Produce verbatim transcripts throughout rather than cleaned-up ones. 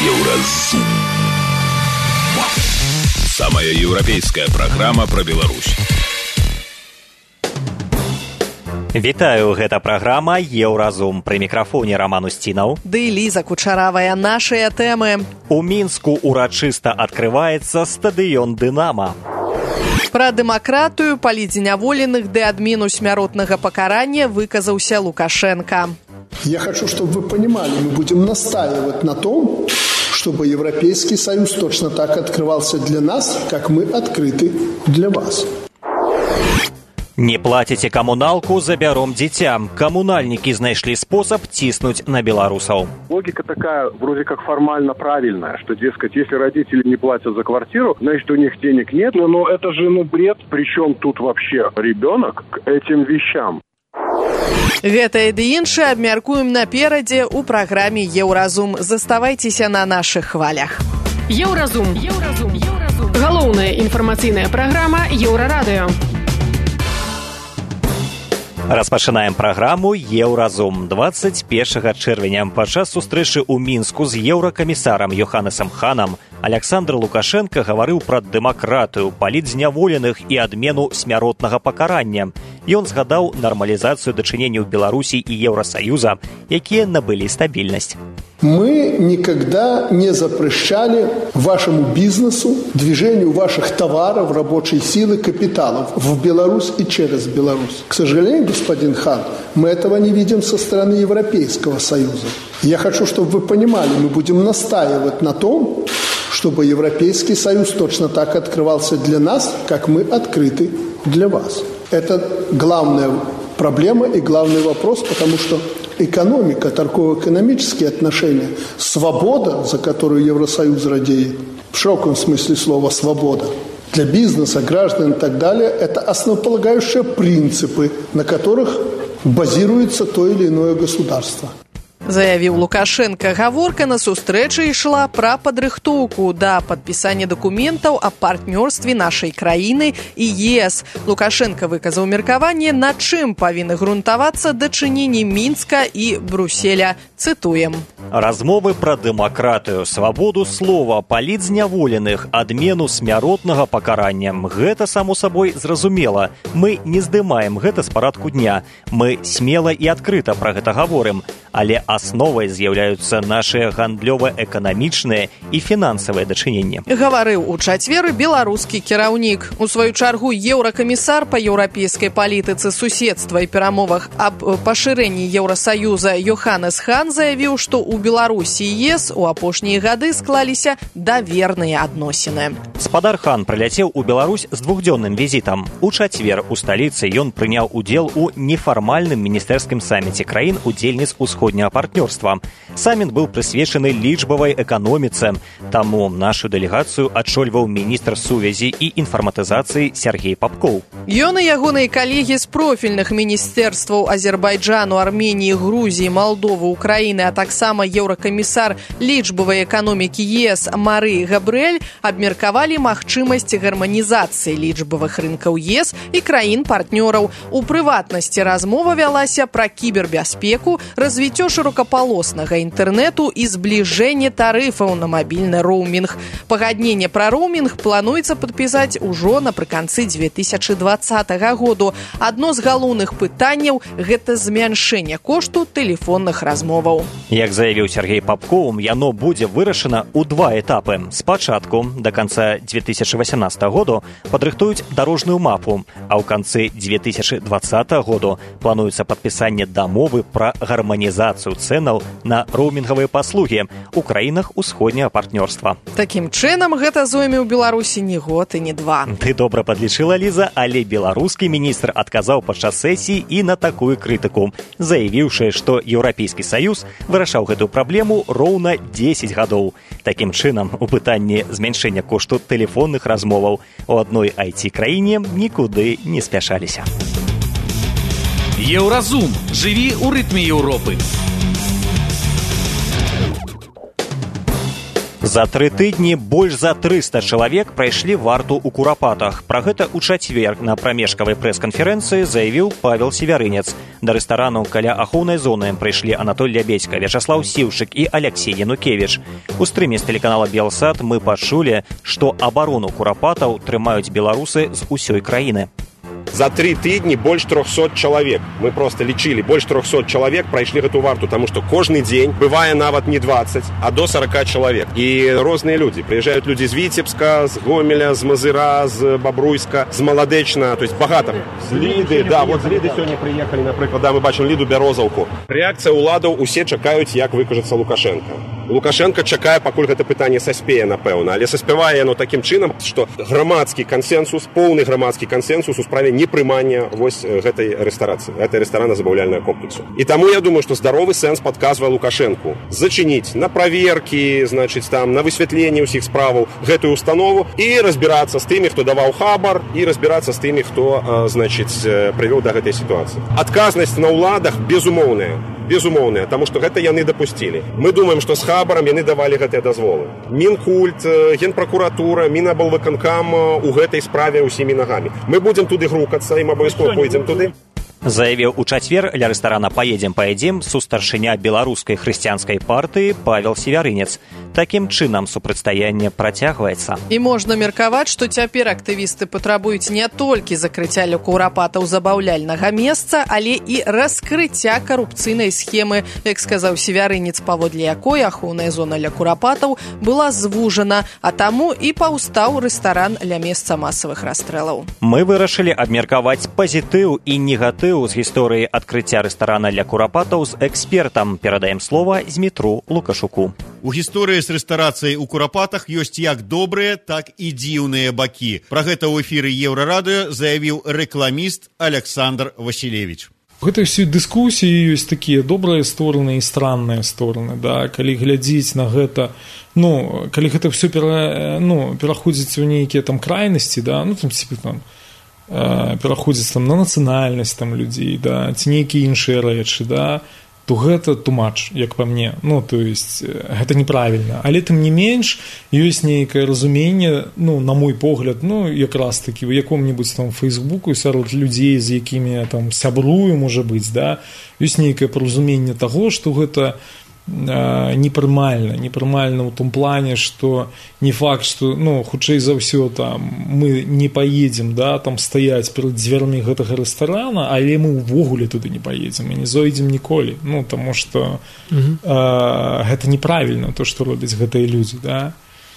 Еўразум. Самая еўрапейская праграма пра Беларусь. Вітаю, гэта праграма «Еўразум». Пры мікрафоне Роман Устінаў. Ды Ліза Кучаравая. Нашыя тэмы. У Мінску урачыста адкрываецца стадыён «Дынама». Пра дэмакратыю, палітзняволеных ды адмену смяротнага пакарання выказаўся Лукашенко. Я хочу, чтобы вы понимали, мы будем настаивать на том, чтобы Европейский Союз точно так открывался для нас, как мы открыты для вас. Не плаціце камуналку, забяром дзіця. Камунальнікі знайшлі спосаб ціснуць на беларусаў. Логика такая, вроде как формально правильная, что, дескать, если родители не платят за квартиру, значит, у них денег нет. Но это же, ну, бред. Причем тут вообще ребенок к этим вещам? Гэта і ды іншае абмяркуем наперадзе ў праграме «Еўразум». Заставайцеся на нашых хвалях. Еўразум. Еўразум. Еўразум. Галоўная інфармацыйная праграма Еўрарадыё. Распачынаем праграму «Еўразум». дваццаць першага чэрвеня падчас сустрэчы ў Мінску з еўракамісарам Йоханнесам Ханам Александр Лукашенко гаварыў пра дэмакратыю, палітзняволеных і адмену смяротнага пакарання. Ён згадаў нармалізацыю дачыненняў Беларусі і Еўросаюза, якія набылі стабільнасць. Мы никогда не запрещали вашему бизнесу, движению ваших товаров, рабочей силы, капиталов в Беларусь и через Беларусь. К сожалению, господин Хан, мы этого не видим со стороны Европейского Союза. Я хочу, чтобы вы понимали, мы будем настаивать на том, чтобы Европейский Союз точно так открывался для нас, как мы открыты для вас. Это главная проблема и главный вопрос, потому что экономика, торгово-экономические отношения, свобода, за которую Евросоюз радеет, в широком смысле слова «свобода», для бизнеса, граждан и так далее, это основополагающие принципы, на которых базируется то или иное государство. Заявіў Лукашенко. Гаворка на сустрэчы ішла пра падрыхтоўку да падпісання дакументаў аб партнёрстве нашай краіны і ЕС. Лукашенко выказаў меркаванне, на чым павінны грунтавацца дачыненні Мінска і Брюсселя. Цытуем. Размовы пра дэмакратыю, свабоду слова, палітзняволеных, адмену смяротнага пакарання. Гэта, само сабой, зразумела. Мы не здымаем гэта з парадку дня. Мы смела і адкрыта пра гэта гаворым. Але асновай з'яўляюцца нашыя гандлёва-эканамічныя і фінансавыя дачыненні. Гаварыў у чацвер беларускі кіраўнік. У сваю чаргу еўракамісар па еўрапейскай палітыцы суседства і перамовах аб пашырэнні Еўросаюза Йоханнес Хан заявіў, што ў Беларусі і ЕС у апошнія гады склаліся даверныя адносіны. Спадар Хан прыляцеў у Беларусь з двухдзённым візітам. У чацвер у сталіцы ён прыняў удзел у нефармальным міністэрскім саміце краін удзельніц усходняга партнёрства. Саміт быў прысвечаны лічбавай эканоміцы. Таму нашу дэлегацыю адчольваў міністр сувязі і інфарматызацыі Сергей Попков. Ён і ягоныя калегі з профільных міністэрстваў Азербайджану, Арменіі, Грузіі, Малдовы, Украіны, а таксама еўракамісар лічбавай эканомікі ЕС Мары Габрыэль абмеркавалі магчымасць гарманізацыі лічбавых рынкаў ЕС і краін-партнёраў. У прыватнасці размова вялася пра кібербяспеку, развіццё шырокапалоснага інтэрнэту і збліжэнне тарыфаў на мабільны роумінг. Пагадненне пра роумінг плануецца падпісаць ужо напрыканцы дзве тысячы дваццатага году. Адно з галоўных пытанняў – гэта змяншэнне кошту тэлефонных размоваў. Як заявіў Сергей Попков, яно будзе вырашана ў два этапы. Спачатку, да канца дзве тысячы васямнаццатага году, падрыхтуюць дарожную мапу, а ў канцы дзве тысячы дваццатага году плануецца падпісанне дамовы пра гарманізацыю цэнаў на роумінгавыя паслугі ў краінах усходняга партнёрства. Такім чынам, гэта зойме ў Беларусі не год і не два. Ты добра падлічыла, Ліза, але беларускі міністр адказаў падчас сесіі і на такую крытыку, заявіўшы, што Еўрапейскі Саюз вырашаў гэтую праблему роўна дзесяць гадоў. Такім чынам, у пытанні змяншэння кошту тэлефонных размоваў у адной ай ти-краіне нікуды не спяшаліся. Еўразум. Жыві ў рытме Еўропы. За тры тыдні больш за трыста чалавек прайшлі варту ў Курапатах. Пра гэта ў чацвер на прамежкавай прэс-канферэнцыі заявіў Павел Севярынец. Да рэстарану каля ахоўнай зоны прыйшлі Анатоль Лябедзька, Вячаслаў Сіўчык і Алексей Янукевіч. У стрыме з тэлеканала Белсат мы пачулі, што абарону Курапатаў трымаюць беларусы з усёй краіны. За три тыдні больш трохсот чалавек. Мы просто лічылі, больш трохсот чалавек прайшлі гэту варту, таму што кожны дзень бывае нават не дваццаць, а до сорока чалавек. І розныя людзі. Прыязджаюць людзі з Віцебска, з Гомеля, з Мазыра, з Бабруйска, з Маладэчна, то есть багата. З Ліды, да, вот з Ліды сёння прыехалі, напрыклад, да, мы бачым Ліду Бярозаўку. Рэакцыя ўладаў, усе чакаюць, як выкажацца Лукашенко. Лукашенко чакае, пакуль гэта пытанне саспее, напэўна, але саспявае яно такім чынам, што грамадскі кансенсус, поўны грамадскі кансенсус у справе непрымання вось гэтай рэстарацыі, гэтай рэстарана-забаўляльнага комплексу. І таму я думаю, што здаровы сэнс падказвае Лукашенку зачыніць на праверкі, значыць, там, на высвятленне ўсіх справаў гэтую установу і разбірацца з тымі, хто даваў хабар, і разбірацца з тымі, хто, значыць, прывёў да гэтай сітуацыі. Адказнасць на ўладах безумоўная. Безумоўная, таму што гэта яны дапусцілі. Мы думаем, што з хабарам яны давалі гэтыя дазволы. Мінкульт, Генпракуратура, Мінаблвыканкам у гэтай справе ўсімі нагамі. Мы будзем туды грукацца, і мы абавязкова пойдзем туды. Заявіў у чацвер ля рэстарана «Паедзем, паедзем» сустаршыня беларускай хрысціянскай партыі Павел Севярынец. Такім чынам супрацьстаянне працягваецца. І можна меркаваць, што цяпер актывісты патрабуюць не толькі закрыцця ля Курапатаў забаўляльнага месца, але і раскрыцця карупцыйнай схемы, як сказаў Севярынец, паводле якой ахоўная зона ля Курапатаў была звужана, а таму і паўстаў рэстаран ля месца масавых расстрэлаў. Мы вырашылі абмеркаваць пазітыў і негатыў з гісторыі адкрыцця рэстарана ля Курапатаў з экспертам. Перадаем слова Змітру Лукашуку. У гісторыі з рэстарацыяй у Курапатах ёсць як добрыя, так і дзіўныя бакі. Пра гэта ў эфіры Еўрарадыё заявіў рэкламіст Александр Васілевіч. У гэтай всёй дыскусіі ёсць такія добрыя стороны і странныя стороны. Да? Калі глядзіць на гэта, ну, калі гэта ўсё пера, ну, пераходзіць у нейкія там крайнасці, да? Ну, там, типа, там, пераходзіць там на нацыянальнасць там людзей, да, ці нейкія іншыя рэчы, да, то гэта too much, як па мне. Ну, то есть, гэта неправільна. Але тым не менш, ёсць нейкае разуменне, ну, на мой погляд, ну, якраз такі, у яком-небудзь там Фейсбуку сярод людзей, з якімі я там сябрую, можа быць, да, ёсць нейкае паразуменне таго, што гэта непрымальна, непрымальна ў том плане, што не факт, што, ну, хутчэй за ўсё там мы не паедзем, да, там стаяць перад дзвярмі гэтага рэстарана, але мы ўвогуле туды не паедзем і не зойдзем ніколі, ну, таму што uh-huh. а, гэта неправільна, то, што робяць гэтыя людзі, да.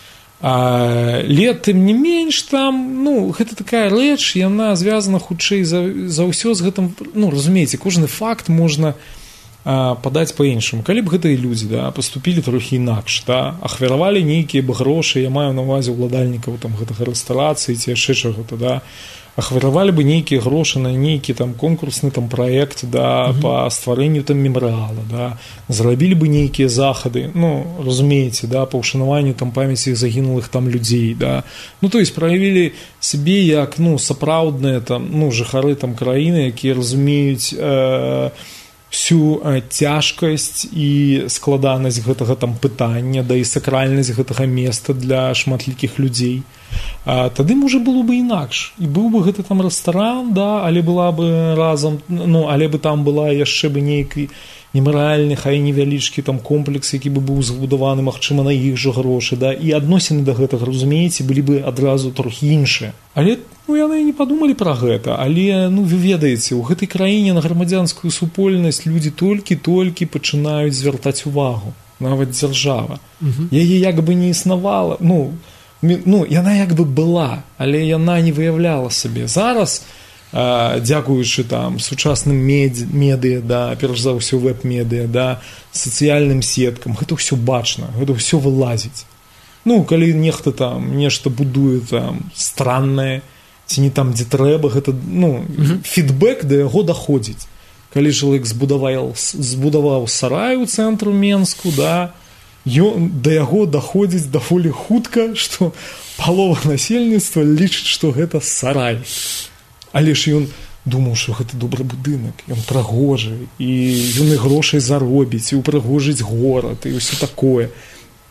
Але тым не менш там, ну, гэта такая рэч, яна звязана хутчэй за, за ўсё з гэтым, ну, разумееце, кожны факт можна падаць па-іншаму. Калі б гэтыя людзі, да, паступілі трохі інакш, да, ахвяравалі нейкія б грошы, я маю на ўвазе ўладальнікаў там гэтага рэстарацыі ці яшчэ чаго-то, да, ахвяравалі бы нейкія грошы на нейкі там конкурсны там праект, да, mm-hmm. па стварэнню там мемарыяла, да, зрабілі бы нейкія захады, ну, разумееце, да, па ўшанаванню там памяці загінулых там людзей, да, ну, то есть праявілі сябе як, ну, сапраўдныя там, ну, жыхары там краіны, якія разумеюць э, всю э, цяжкасць і складанасць гэтага там пытання, да і сакральнасць гэтага места для шматлікіх людзей. А, тады, можа, было бы інакш. І быў бы гэты там рэстаран, да, але была бы разам, ну, але бы там была яшчэ бы нейкі немаральны, хай невялічкі там комплекс, які бы быў збудаваны, магчыма, на іх жа грошы, да, і адносіны да гэтага, разумееце, былі бы адразу трохі іншыя. Але, ну, яны не падумалі пра гэта, але, ну, вы ведаеце, у гэтай краіне на грамадзянскую супольнасць людзі толькі-толькі пачынаюць звяртаць увагу, нават дзяржава. Uh-huh. Яе як бы не існавала, ну, ну, яна як бы была, але яна не выяўляла сабе. Зараз, дзякуючы там сучасным медыа, да, перш за ўсё веб-медыа, да, сацыяльным сеткам, гэта ўсё бачна, гэта ўсё вылазіць. Ну, калі нехта там нешта будуе там страннае, ці не там, дзе трэба, гэта, ну, mm-hmm. фідбэк да яго даходзіць. Калі чалавек збудаваў, збудаваў сарай у цэнтру Менску, да, ён, да яго даходзіць даволі хутка, што палова насельніцтва лічыць, што гэта сарай. Але ж ён думаў, што гэта добры будынак, ён прыгожы, і ён і грошай заробіць, і ўпрыгожыць горад, і ўсё такое.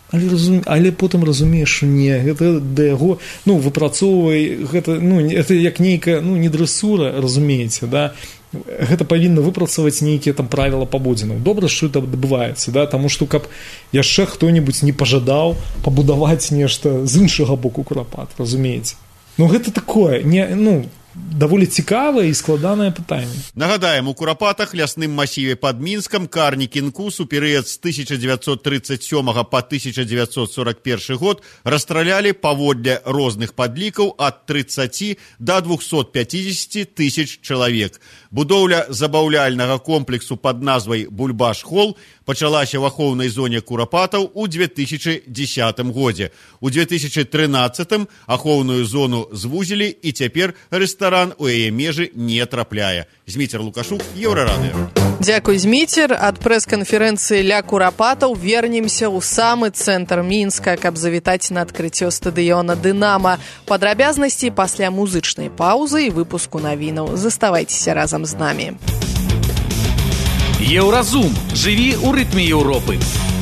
але, разум... але потым разумееш, што не, гэта да яго, ну, выпрацоўвай, гэта, ну, это як нейкая, ну, не дрэсура, разумееце, да, гэта павінна выпрацаваць нейкія там правіла паводзінаў. Добра, што это адбываецца, да, таму што каб яшчэ хто-небудзь не пажадаў пабудаваць нешта з іншага боку курапат, разумееце. Ну, гэта такое, не, ну, даволі цікавае і складанае пытанне. Нагадаем, у Курапатах, лясным масіве пад Мінскам, карнікі Нкус у перыяд з тысяча дзевяцьсот трыццаць сёмага па тысяча дзевяцьсот сорак першы год расстралялі паводле розных падлікаў ад трыццаці да двухсот пяцідзесяці тысяч чалавек. Будоўля забаўляльнага комплексу пад назвай Бульбаш-Холл пачалася в ахоўнай зоне Курапатаў у две тысячи дзесятым годзе. У две тысячи трынаццатым ахоўную зону звузілі і цяпер рэстаран у яе межы не трапляе. Зміцер Лукашук, Еўрарадыё. Дзякуй, Зміцер. Ад прэс-канферэнцыі ля Курапатаў вернемся ў самы цэнтр Мінска, каб завітаць на адкрыццё стадыёна «Дынама». Падрабязнасці пасля музычнай паўзы і выпуску навінаў. Заставайцеся разам з намі. Еўразум. Жыві ў рытме Еўропы.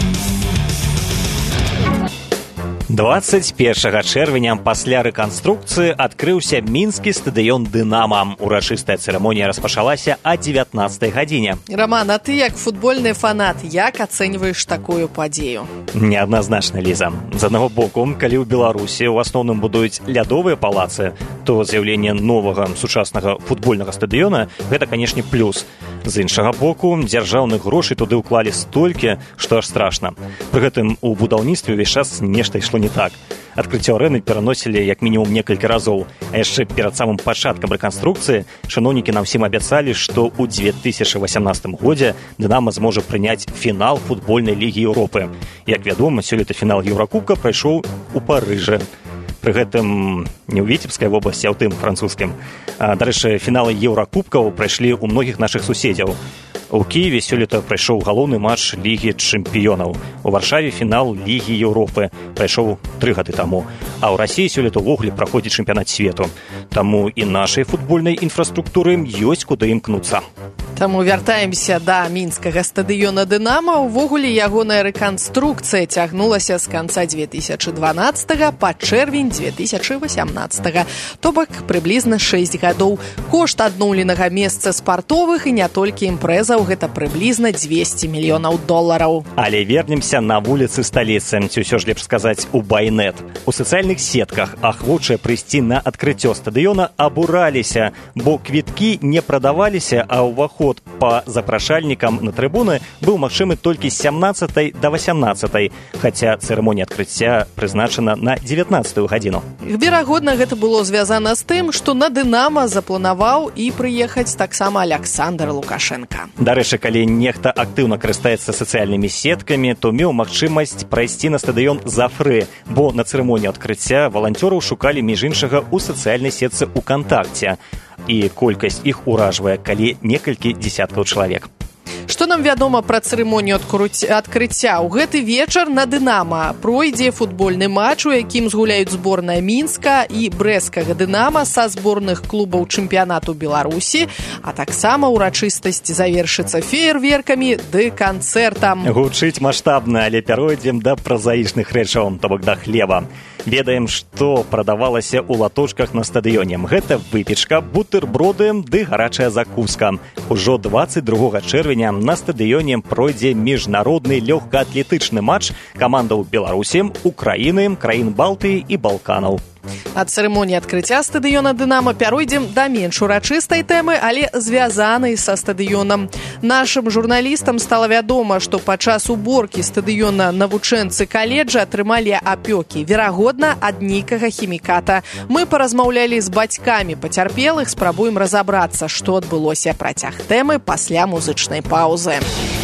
дваццаць першага чэрвеня пасля рэканструкцыі адкрыўся мінскі стадыён «Дынама». Урачыстая цырымонія распачалася о дзевятнаццатай гадзіне. Роман, а ты як футбольны фанат, як ацэньваеш такую падзею? Неадназначна, Ліза. З аднаго боку, калі ў Беларусі ў асноўным будуюць лядовыя палацы, то з'яўленне новага сучаснага футбольнага стадыёна – гэта, канешне, плюс. З іншага боку, дзяржаўных грошай туды ўклалі столькі, што аж страшна. Пры гэтым у будаўніцтве ўвесь час нешта ішло не так. Адкрыццё арэны пераносілі як мінімум некалькі разоў, а яшчэ перад самым пачаткам рэканструкцыі чыноўнікі нам всім абяцалі, што ў две тысячи восемнадцатым годзе «Дынама» зможа прыняць фінал футбольнай лігі Еўропы. Як вядома, сёлета фінал Еўракубка прайшоў у Парыжы. Пры гэтым не ў Віцебскай вобласці, а ў тым французскім. Дарэчы, фіналы Еўракубкаў прайшлі ў многіх нашых суседзяў. У Кіеве сёлета прайшоў галоўны матч Лігі чэмпіёнаў. У Варшаве фінал Лігі Еўропы прайшоў тры гады таму. А ў Расіі сёлета ўвогуле праходзіць чэмпіянат свету. Таму і нашай футбольнай інфраструктуры ёсць куды імкнуцца. Таму вяртаемся да мінскага стадыёна «Дынама». Увогуле ягоная рэканструкцыя цягнулася з канца две тысячи дванаццатага па чэрвень две тысячи восемнаццатага, то бок прыблізна шэсць гадоў. Кошт адноўленага месца спартовых і не толькі імпрэзаў гэта прыблізна дзвесце мільёнаў долараў. Але вернемся на вуліцы сталіцы, ці ўсё ж лепш сказаць у байнет. У сацыяльных сетках ахвочыя прыйсці на адкрыццё стадыёна абураліся, бо квіткі не прадаваліся, а ўваход па запрашальнікам на трыбуны быў магчымы толькі з сямнаццатай да васямнаццатай, хаця цырымонія адкрыцця прызначана на дзевятнаццатую гадзіну. Верагодна, гэта было звязана з тым, што на «Дынама» запланаваў і прыехаць таксама Аляксандр Лукашенка. Дарэчы, калі нехта актыўна карыстаецца сацыяльнымі сеткамі, то меў магчымасць прайсці на стадыён за фры, бо на цырымонію адкрыцця валанцёраў шукалі між іншага ў сацыяльнай сетцы УКонтакце. І колькасць іх уражвае, калі некалькі дзесяткаў чалавек. Што нам вядома пра цырымонію адкрыцця? У гэты вечар на «Дынама» пройдзе футбольны матч, у якім згуляюць зборная Мінска і брэсцкага «Дынама» са зборных клубаў чэмпіянату Беларусі, а таксама ўрачыстасць завершыцца феерверкамі ды канцэртам. Гучыць маштабна, але пяройдзем да празаічных рэчаў, то бок да хлеба. Ведаем, што прадавалася ў латочках на стадыёне. Гэта выпечка, бутэрброды ды гарачая закуска. Ужо дваццаць другога чэрвеня на стадыёне пройдзе міжнародны лёгкаатлетычны матч камандаў Беларусі, Украіны, краін Балтыі і Балканаў. Ад цырымоніі адкрыцця стадыёна «Дынама» пяройдзем да менш урачыстай тэмы, але звязанай са стадыёнам. Нашым журналістам стала вядома, што падчас уборкі стадыёна навучэнцы каледжа атрымалі апёкі, верагодна, ад нейкага хіміката. Мы паразмаўлялі з бацькамі пацярпелых, спрабуем разабрацца, што адбылося. Працяг тэмы пасля музычнай паўзы.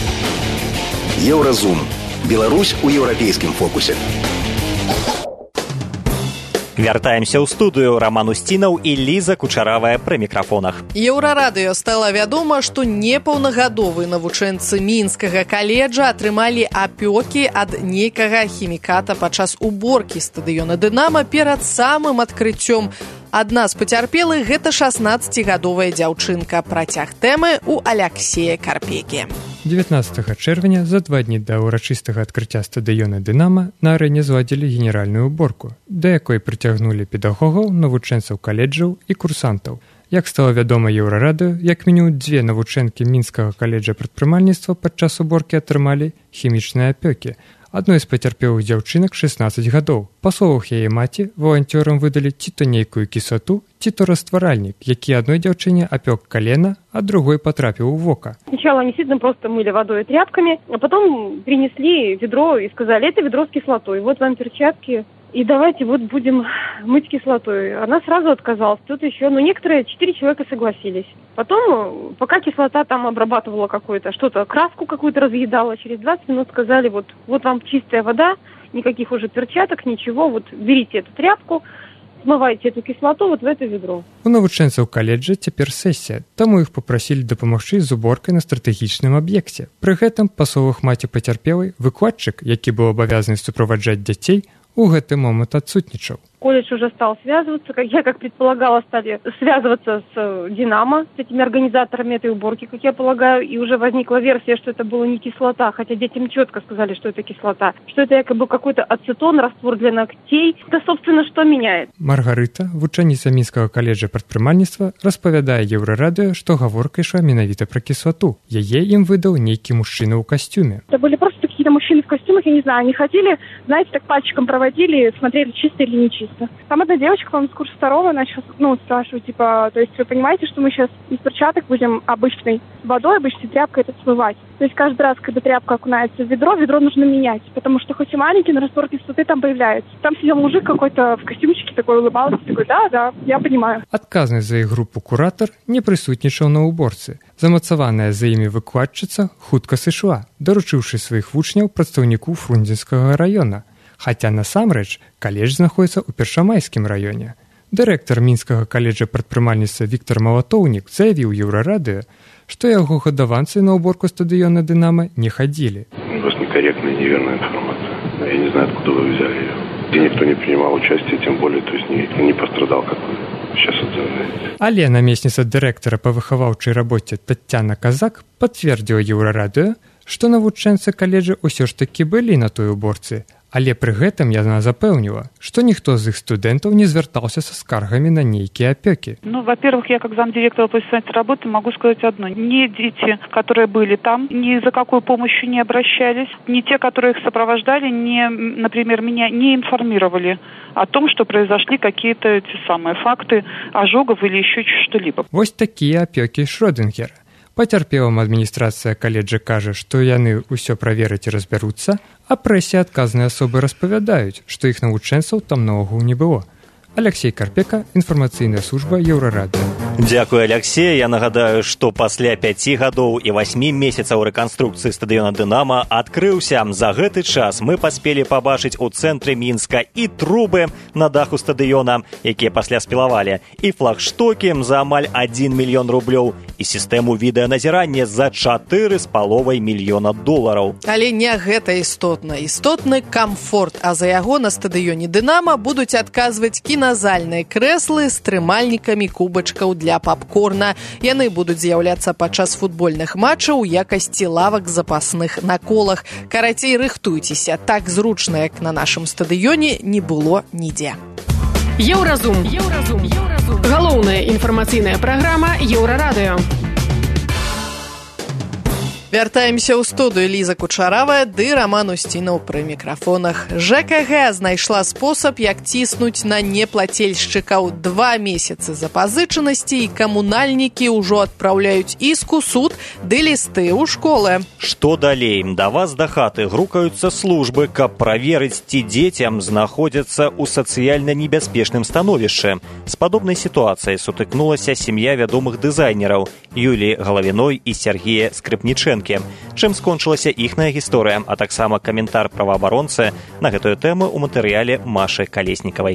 Еўразум. Беларусь у еўрапейскім фокусе. Вяртаемся ў студыю. Роман Устінаў і Ліза Кучаравая пры мікрафонах. Еўрарадыё стала вядома, што непаўнагадовыя навучэнцы мінскага каледжа атрымалі апёкі ад нейкага хіміката падчас уборкі стадыёна «Дынама» перад самым адкрыццём. Адна з пацярпелых – гэта шаснаццацігадовая дзяўчынка. Працяг тэмы у Аляксея Карпекі. дзевятнаццатага чэрвеня, за два дні да ўрачыстага адкрыцця стадыёна «Дынама», на арэне зладзілі генеральную уборку, да якой прыцягнулі педагогаў, навучэнцаў каледжаў і курсантаў. Як стала вядома Еўрарадыё, як мінімум дзве навучэнкі Мінскага каледжа прадпрымальніцтва падчас уборкі атрымалі хімічныя апёкі. Адной з пацярпелых дзяўчынак шэснаццаць гадоў. Па словах яе маці, валанцёрам выдалі ці то нейкую кісату, ці то растваральнік, які адной дзяўчыне апёк колено, а другой потрапил в вока. Сначала они действительно просто мыли водой и тряпками, а потом принесли ведро и сказали, это ведро с кислотой, вот вам перчатки, и давайте вот будем мыть кислотой. Она сразу отказалась, тут еще, ну некоторые, четыре человека согласились. Потом, пока кислота там обрабатывала какую-то, что-то, краску какую-то разъедала, через двадцать минут сказали, вот, вот вам чистая вода, никаких уже перчаток, ничего, вот берите эту тряпку, смывайте эту кислоту вот в это ведро. У навучэнцаў каледжа цяпер сесія, таму іх папрасілі дапамагчы з уборкай на стратэгічным аб'екце. Пры гэтым, па словах маці пацярпелай, выкладчык, які быў абавязаны суправаджаць дзяцей, у гэты момант адсутнічаў. Колледж уже стал связываться, как я, как предполагала, стали связываться с «Динамо», с этими организаторами этой уборки, как я полагаю, и уже возникла версия, что это была не кислота, хотя детям четко сказали, что это кислота, что это якобы какой-то ацетон, раствор для ногтей. Это, собственно, что меняет? Маргарыта, вучаніца Мінскага каледжа прадпрымальніцтва, распавядае Еўрарадыё, што гаворка ішла менавіта пра кислоту. Яе ім выдаў нейкі мужчына ў касцюме. Это были просто какие-то мужчины в костюмах, я не знаю, они ходили, знаете, так пальчиком проводили, смотрели, чисто или не чисто. Там одна девочка, по-моему, с курса второго начала, ну, спрашивать, типа, то есть вы понимаете, что мы сейчас из перчаток будем обычной водой, обычной тряпкой это смывать. То есть каждый раз, когда тряпка окунается в ведро, ведро нужно менять, потому что хоть и маленький, но раствор кислоты там появляется. Там сидел мужик какой-то в костюмчике, такой улыбался, такой, да, да, я понимаю. Адказны за іх групу куратар не прысутнічаў на уборцы. Замацаваная за імі выкладчыца хутка сышла, даручыўшы сваіх вучняў прадстаўніку Фрунзенскага раёна. Хаця насамрэч каледж знаходзіцца ў Першамайскім раёне. Дырэктар Мінскага каледжа прадпрымальніцтва Віктор Малатоўнік заявіў Еўрарадыё, што яго гадаванцы на уборку стадыёна «Дынама» не хадзілі. У вас некорректная и неверная информация. Я не знаю, откуда вы взяли ее. Где никто не принимал участие, тем более, то есть никто не пострадал, как вы сейчас отзываете. Але намесніца дырэктара па выхаваўчай рабоце Таццяна Казак пацвердзіла Еўрарадыё, што навучэнцы каледжа ўсё ж такі былі на той уборцы, але пры гэтым яна запэўніла, што ніхто з іх студэнтаў не звяртаўся са скаргамі на нейкія апёкі. Ну, во-первых, я как замдиректора по исполнительной работы могу сказать одно. Ни дети, которые были там, ни за какой помощью не обращались, ни те, которые их сопровождали, не, например, меня не информировали о том, что произошли какие-то те самые факты ожогов или еще что-либо. Вось такія апёкі Шрёдынгера. Пацярпелым адміністрацыя каледжа кажа, што яны ўсё правераць і разбяруцца, а прэсе адказныя асобы распавядаюць, што іх навучэнцаў там наогул не было. Алексей Карпека, інфармацыйная служба Еўрарадыё. Дзякуй, Алексей. Я нагадаю, што пасля пяці гадоў і васьмі месяцаў рэканструкцыі стадыёна «Дынама» адкрыўся. За гэты час мы паспелі пабачыць у цэнтры Мінска і трубы на даху стадыёна, якія пасля спілавалі, і флагштокі за амаль адзін мільён рублёў, і сістэму відэаназірання за чатыры з паловай мільёна долараў. Але не гэта істотна. Істотны камфорт, а за яго на стадыёне «Дынама» будуць адказваць кіназальныя крэслы з трымальнікамі кубачкаў для папкорна. Яны будуць з'яўляцца падчас футбольных матчаў у якасці лавак запасных на колах. Карацей, рыхтуйцеся, так зручна, як на нашым стадыёне, не было нідзе. Еўразум. Еўразум. Еўразум. Галоўная інфармацыйная праграма Еўрарадыё. Вяртаемся ў студыю. Ліза Кучаравая ды Раман Усцінаў пры мікрафонах. ЖКГ знайшла спосаб, як ціснуць на неплацельшчыкаў. Два месяцы запазычанасці і камунальнікі ўжо адпраўляюць іск у суд ды лісты ў школы. Што далей? Да вас да хаты грукаюцца службы, каб праверыць, ці дзецям знаходзяцца ў сацыяльна небяспечным становішчы. З падобнай сітуацыяй сутыкнулася сям'я вядомых дызайнераў Юліі Галавіной і Сергея Скрыпнічэнкі. Чым скончылася іхная гісторыя, а таксама каментар праваабаронцы на гэтую тэму ў матэрыяле Машы Калеснікавай.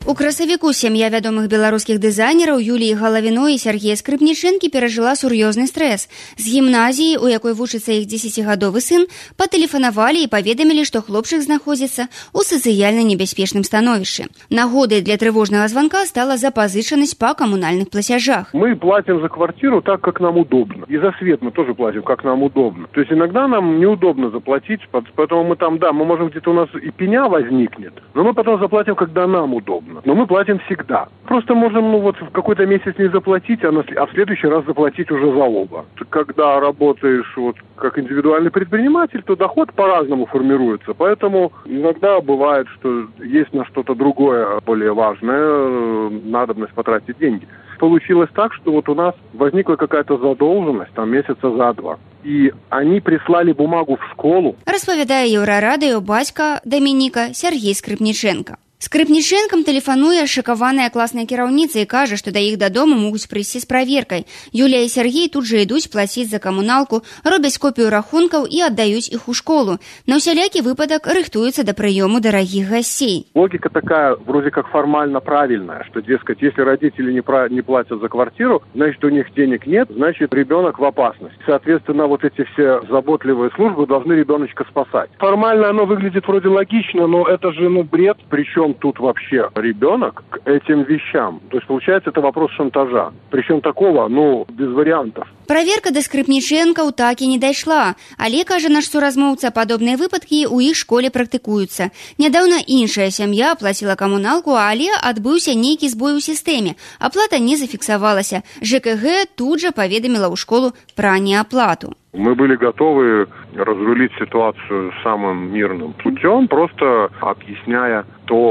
У красавіку сям'я вядомых беларускіх дызайнераў Юліі Галавіной і Сергея Скрыпнічэнкі перажыла сур'ёзны стрэс. З гімназіі, у якой вучыцца іх дзесяцігадовы сын, патэлефанавалі і паведамілі, што хлопчык знаходзіцца ў сацыяльна небяспечным становішчы. Нагодай для трывожнага званка стала запазычанасць па камунальных плацяжах. Мы платим за квартиру так, как нам удобно. И за свет мы тоже платим, как нам удобно. То есть иногда нам неудобно заплатить, поэтому мы там, да, мы можем где-то у нас и пеня возникнет, но мы потом заплатим, когда нам удобно. Но мы платим всегда. Просто можем, ну вот, в какой-то месяц не заплатить, а, на, а в следующий раз заплатить уже за оба. Когда работаешь вот как индивидуальный предприниматель, то доход по-разному формируется. Поэтому иногда бывает, что есть на что-то другое, более важное, надобность потратить деньги. Получилось так, что вот у нас возникла какая-то задолженность, там, месяца за два. И они прислали бумагу в школу. Распавядае Еўрарадыё бацька Дамініка Сергей Скрыпнічэнка. Скрыпнічэнкам тэлефануе шакаваная класная кіраўніца і кажа, што да іх дадому могуць прыйсці з праверкай. Юлія і Сергей тут жа ідуць плаціць за камуналку, робяць копію рахункаў і аддаюць іх у школу. На ўсялякі выпадак рыхтуюцца да прыёму дарагіх гасцей. Логика такая, вроде как формально правильная, что, дескать, если родители не, про... не платят за квартиру, значит, у них денег нет, значит, ребенок в опасности. Соответственно, вот эти все заботливые службы должны ребеночка спасать. Формально оно выглядит вроде логично, но это же, ну, бред, причем тут вообще ребенок к этим вещам. То есть, получается, это вопрос шантажа. Причем такого, ну, без вариантов. Праверка да Скрыпнічэнкаў так і не дайшла, але, кажа наш суразмоўца, падобныя выпадкі ў іх школе практыкуюцца. Нядаўна іншая сям'я аплаціла камуналку, але адбыўся нейкі збой у сістэме. Аплата не зафіксавалася. ЖКГ тут жа паведаміла ў школу пра неаплату. Мы были готовы разрулить ситуацию самым мирным путем, просто объясняя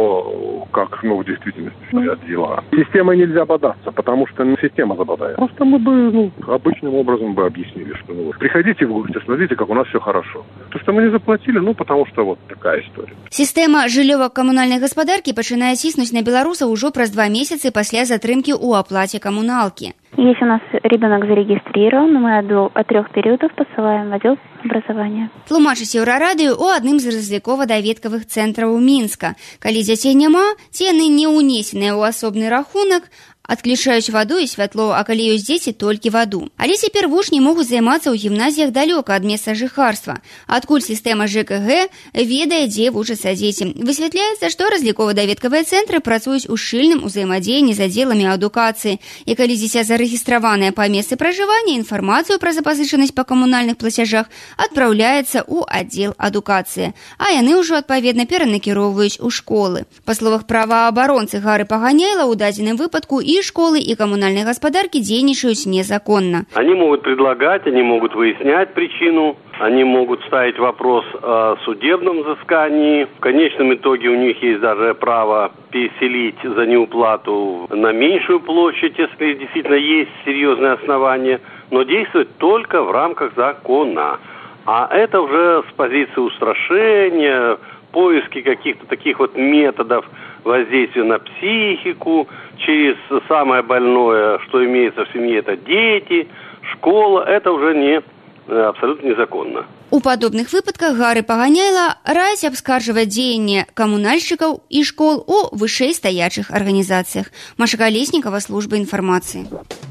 то, как, ну, в действительности стоят дела. Системой нельзя бодаться, потому что ну, система забодает. Просто мы бы, ну, обычным образом бы объяснили, что, ну, вот, приходите в гости, смотрите, как у нас все хорошо. То, что мы не заплатили, ну, потому что вот такая история. Система жыллёва-камунальнай гаспадаркі пачынае ціснуць на беларусаў ужо праз два месяцы пасля затрымкі ў аплаце камуналкі. Если у нас ребенок зарегистрирован, мы от трех периодов посылаем в отдел образования. Тлумачыць Еўрарадыё у адным з разлікова-даведкавых цэнтраў Мінска. Калі дзяцей няма, ці яны не ўнесеныя ў асобны рахунак, адключаюць ваду і святло, а калі ёсць дзеці, толькі ваду. Але цяпер вучні могуць займацца ў гімназіях далёка ад месца жыхарства. Адкуль сістэма ЖКГ ведае, дзе вучацца дзеці. Высвятляецца, што разлікова-даведкавыя цэнтры працуюць у шчыльным узаемадзеянні з аддзеламі адукацыі. І калі дзіця зарэгістраванае па месцы пражывання, інфармацыю пра запазычанасць па камунальных плацяжах адпраўляецца ў аддзел адукацыі. А яны ўжо, адпаведна, перанакіроўваюць у школы. Па словах праваабаронцы Гары Паганяйла, у дадзеным выпадку і школы, и коммунальные господарки дейничают незаконно. Они могут предлагать, они могут выяснять причину, они могут ставить вопрос о судебном взыскании. В конечном итоге у них есть даже право переселить за неуплату на меньшую площадь, если действительно есть серьезные основания, но действовать только в рамках закона. А это уже с позиции устрашения, поиски каких-то таких вот методов воздействия на психику, через самое больное, что имеется в семье, это дети, школа, это уже не, абсолютно незаконно. У падобных выпадках Гары Паганяйла раяць абскарджваць дзеянне камунальшчыкаў і школ у вышэйстаячых арганізацыях. Маша Калеснікава, служба інфармацыі.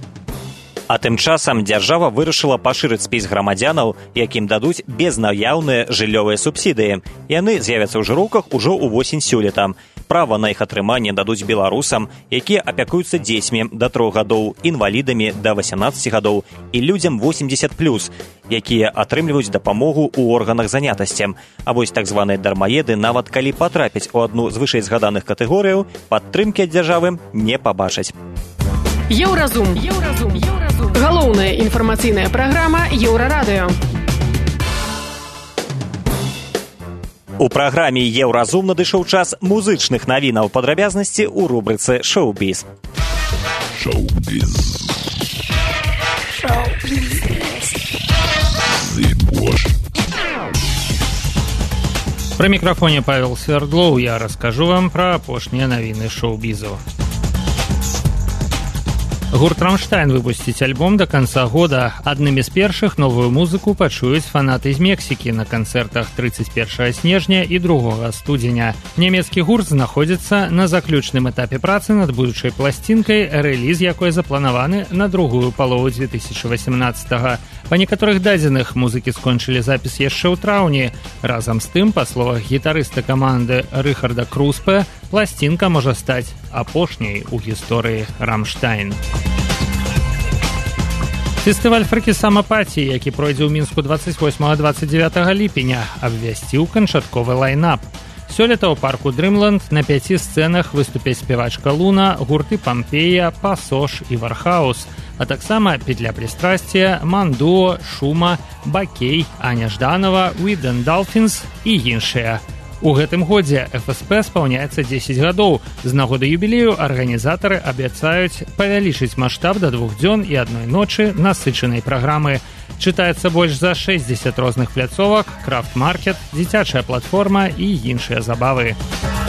А тым часам дзяржава вырашыла пашырыць спіс грамадзянаў, якім дадуць безнаяўныя жыллёвыя субсідыі. Яны з'явяцца ў жыроўках ужо ўвосень сёлета. Права на іх атрыманне дадуць беларусам, якія апякуюцца дзецьмі да трох гадоў, інвалідамі да васямнаццаці гадоў і людзям восемьдесят плюс, якія атрымліваюць дапамогу ў органах занятасці. А вось так званыя дармаеды, нават калі патрапяць у адну з вышэйзгаданых катэгорыяў, падтрымкі ад дзяржавы не пабачаць. Еўразум. Еўразум. Еўразум. Галоўная інфармацыйная праграма Еўрарадыё. У праграме «Еўразум» надышоў час музычных навінаў, падрабязнасці ў рубрыцы «Шоу-біз». Шоу-біз. Шоу-біз. При микрофоне Павел Свердлов, я расскажу вам про апошнія навіны шоу-бізу. Гурт «Рамштайн» выпусціць альбом до конца года. Аднымі з першых новую музыку пачуюць фанаты з Мексікі на канцэртах тридцать первого снежня і другого студзеня. Нямецкі гурт знаходзіцца на заключным этапе працы над будучай пласцінкай, рэліз якой запланаваны на другую палову две тысячи восемнадцатого. Па некаторых дадзеных музыкі скончылі запіс яшчэ ў траўні. Разам з тым, па словах гітарыста каманды Рыхарда Круспе, пласцінка можа стаць апошняй у гісторыі «Рамштайн». Фестываль «Фракісама-паці», які пройдзе ў Мінску двадцать восьмого - двадцать девятого ліпеня, абвясціў канчатковы лайнап. Сёлета ў парку Дрымланд на пяці сцэнах выступяць спявачка Луна, гурты Пампея, Пасош і Вархаус, а таксама Петля Пристрастия, Мандуо, Шума, Бакей, Аня Жданова, Уиден Долфинс і іншыя. У гэтым годзе эф эс пэ спаўняецца дзесяць гадоў. З нагоды юбілею арганізатары абяцаюць павялічыць маштаб да двух дзён і адной ночы насычанай праграмы. Чытаецца больш за шэсцьдзесят розных пляцовак, крафт-маркет, дзіцячая платформа і іншыя забавы.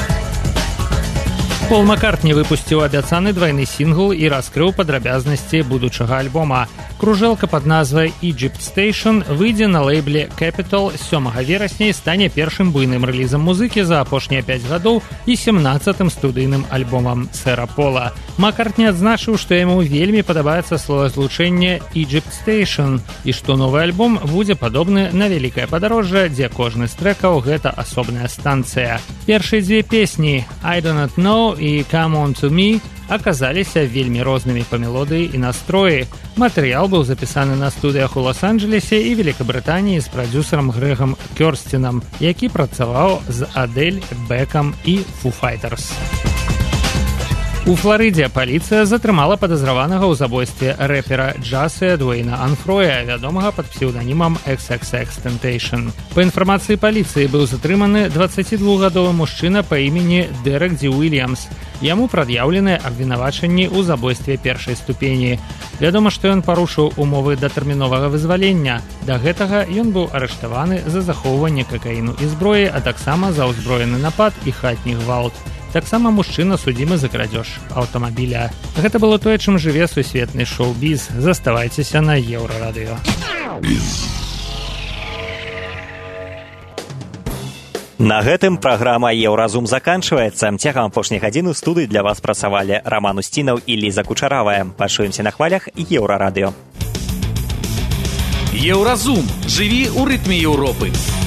Пол Маккартні выпусціў абяцаны двайны сінгл і раскрыў падрабязнасці будучага альбома. Кружэлка пад назвай «Egypt Station» выйдзе на лейбле Capital сёмага верасня і стане першым буйным рэлізам музыкі за апошнія пяць гадоў і сямнаццатым студыйным альбомам сэра Пола. Маккартні адзначыў, што яму вельмі падабаецца словазлучэнне «Egypt Station» і што новы альбом будзе падобны на вялікае падарожжа, дзе кожны з трэкаў – гэта асобная станцыя. Першыя дзве песні «I Do Not Know» і «Come On To Me» аказаліся вельмі рознымі па мелодыі і настроі. Матэрыял быў запісаны на студыях у Лос-Анджелесе і Великабрытаніі з прадзюсарам Грэгам Кёрсцінам, які працаваў з Адель, Бекам і Foo Fighters. У Флорыдзе паліцыя затрымала падазраванага ў забойстве рэпера Джасы Дуэйна Анфроя, вядомага пад псеўданімам икс икс икс Temptation. Па інфармацыі паліцыі быў затрыманы дваццацідвухгадовы мужчына па імені Дэрек Ді Уильямс. Яму прад'яўлены абвінавачанні ў забойстве першай ступені. Вядома, што ён парушыў умовы датэрміновага вызвалення. Да гэтага ён быў арыштаваны за захоўванне какаіну і зброі, а таксама за ўзброены напад і хатні гвалт. Таксама мужчына судзімы за крадзеж аўтамабіля. Гэта было тое, чым жыве сусветны шоу-біз. Заставайцеся на Еўрарадыё. На гэтым праграма «Еўразум» заканчваецца. Цягам апошняй гадзіны ў студыі для вас працавалі Раман Усцінаў і Ліза Кучаравая. Пачуемся на хвалях Еўрарадыё. Еўразум. Жыві ў рытме Еўропы.